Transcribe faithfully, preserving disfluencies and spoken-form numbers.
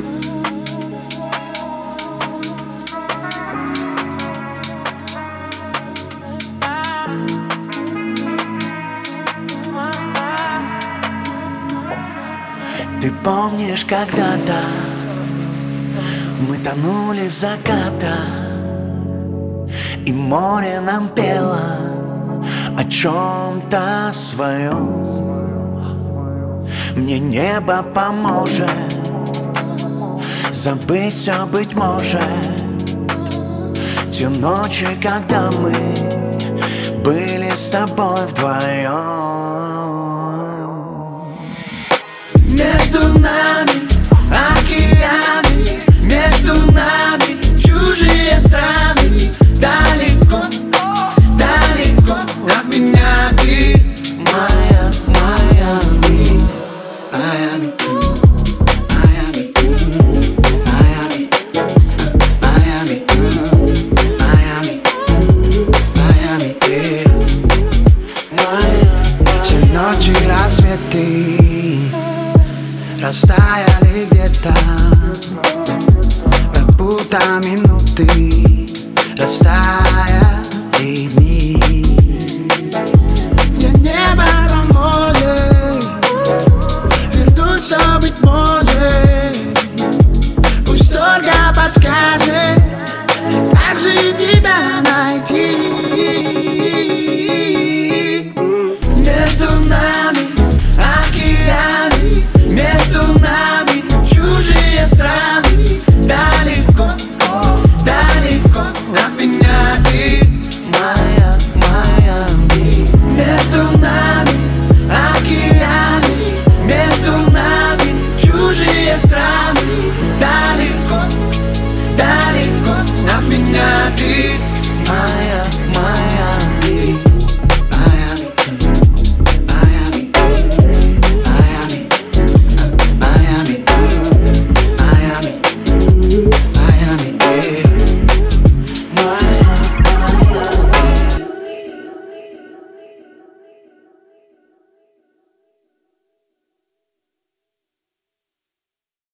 Ты помнишь, когда-то мы тонули в закатах, и море нам пело о чем-то своем. Мне небо поможет забыть все, быть может, те ночи, когда мы были с тобой вдвоем. Между нами океаны, между нами чужие страны. Далеко, далеко от меня ты, моя Майами, Майами, Майами, Майами, Майами, Майами, Майами, Майами. Все ночи рассветы растаяли где-то, как будто минуты растаяли дни. Мне небо поможет вернуться, быть может. Пусть только подскажет, как же тебя найти. Между нами океаны, между нами чужие страны. Далеко, далеко от меня ты, моя Майами. Между нами океаны, между нами чужие страны. Далеко, далеко от меня ты, моя Майами.